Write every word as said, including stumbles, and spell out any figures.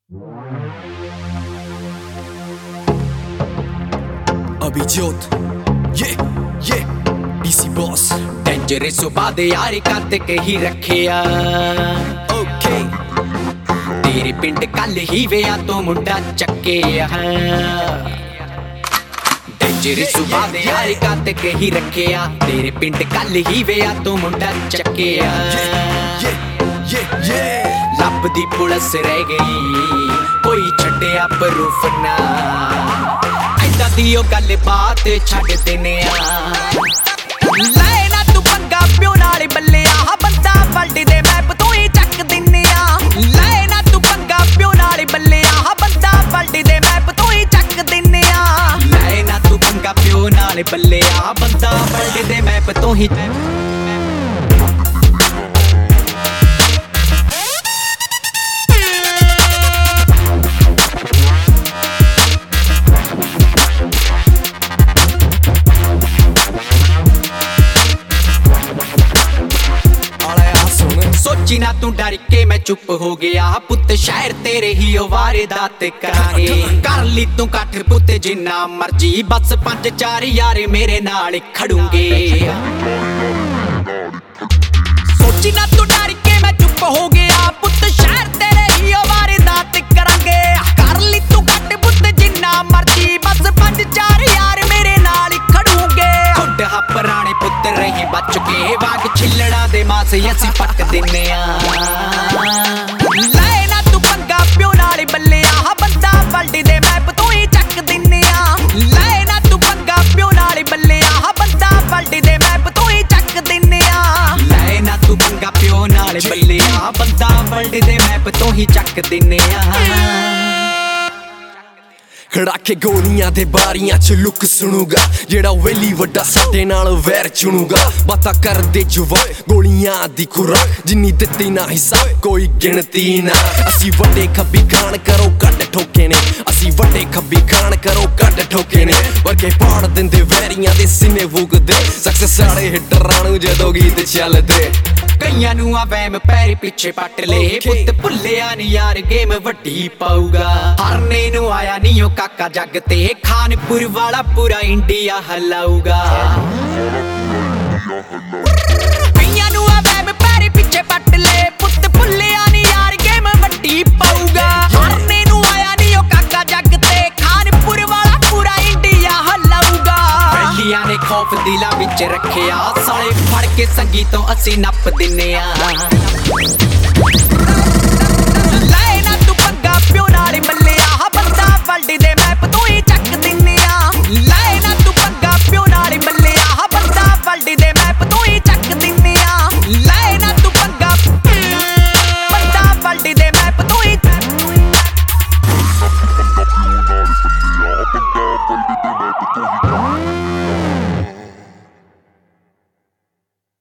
Abijot, yeah, yeah, B C Boss dangerous सुबह दे यार कद के ही रखिया okay तेरे पिंड कल ही वेया तो मुंडा चक्किया डेंजरस सुबह दे यार कद के ही रखिया तेरे पिंड कल ही वेया तो मुंडा चक्किया लब दी पुलिस रह गई कोई छड्डिया प्रूफ ना ऐदा दी ओ गल बात छड्ड देने ले ना तू पंगा प्यो नाल बल्लिया बंदा वर्ल्ड दे मैप तू ही चक दिन्ने ले ना तू पंगा प्यो नाल बल्लिया बंदा वर्ल्ड दे मैप तू ही चक दिन्ने ले ना तू पंगा प्यो नाल बल्लिया बंदा वर्ल्ड दे मैप तू ही सोची ना तू डर के मैं चुप हो गया पुत शहर तेरे ही वारदात करांगे कर ली तू कठ पुत जिन्ना मर्जी बस पंज चार यार मेरे नाल खड़ूंगे सोची ना तू डर के मैं चुप हो गया पुत शहर तेरे ही वारदात करांगे कर ली तू कठ पुत जिन्ना मर्जी बस पंज चार यार मेरे नाल खड़ूंगे खुद हा पुराने पुत रही बच के वाग छिलड़ा दे मास असी पट दिन्ने ले ना तू पंगा प्यो नाल बल्लिया बंदा वर्ल्ड दे मैप तू ही चक दिन्ने ले ना तू पंगा प्यो नाल बल्लिया बंदा वर्ल्ड दे मैप तू ही चक दिन्ने ले ना तू पंगा प्यो नाल बल्लिया बंदा वर्ल्ड दे मैप तू ही चक दिन्ने खड़ा के गोलियां दे बारियां च लुक सुनूगा जेड़ा वेली वड्डा साडे नाल वैर चुनूगा बातां कर दे जुवा गोलियां दी खुराक जिन्नी दित्ती ना हिसाब कोई गिनती ना असी वड्डे खब्बी खान करो कट ठोके ने असी वड्डे खब्बी खान करो कट ठोके ने वर्गे पाड़ दिंदे वैरियां दे सीने फूकदे सक्सेस साढ़े हिटरां नूं जदों गीत चलदे कईयां नूं आ वैम पैर पिछे पट ले पुत भुल्लिया नी यार गेम वड्डी पाऊगा हारने नूं आया नी ओ काका जग ते खानपुर वाला पूरा इंडिया हलाऊगा कईयां नूं आ वैम पैर पिछे पट ले पुत भुल्लिया नी यार गेम वड्डी पाऊगा हारने नूं आया नी ओ काका जग ते खानपुर वाला पूरा इंडिया हलाऊगा पहिया ने खौफ दिला विच रखिया साले फड़ के संगी तो असी नप दिन्ने आ